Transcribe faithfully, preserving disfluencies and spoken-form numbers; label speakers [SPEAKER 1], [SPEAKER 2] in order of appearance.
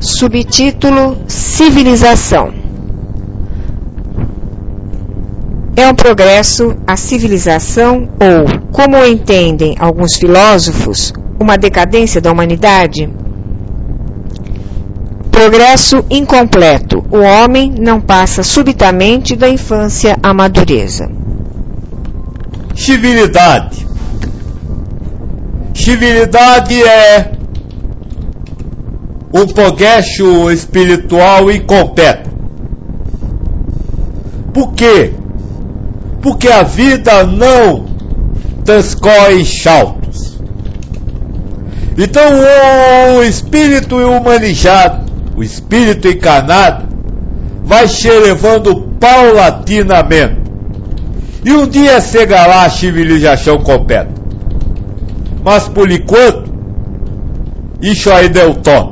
[SPEAKER 1] Subtítulo: Civilização. É um progresso a civilização ou, como o entendem alguns filósofos, uma decadência da humanidade? Progresso incompleto. O homem não passa subitamente da infância à madureza.
[SPEAKER 2] Civilidade. Civilidade é um progresso espiritual incompleto. Por quê? Porque a vida não transcorre em saltos. Então o espírito humanizado, o espírito encarnado, vai se elevando paulatinamente. E um dia chegará a civilização completa. Mas por enquanto, isso ainda é utopia.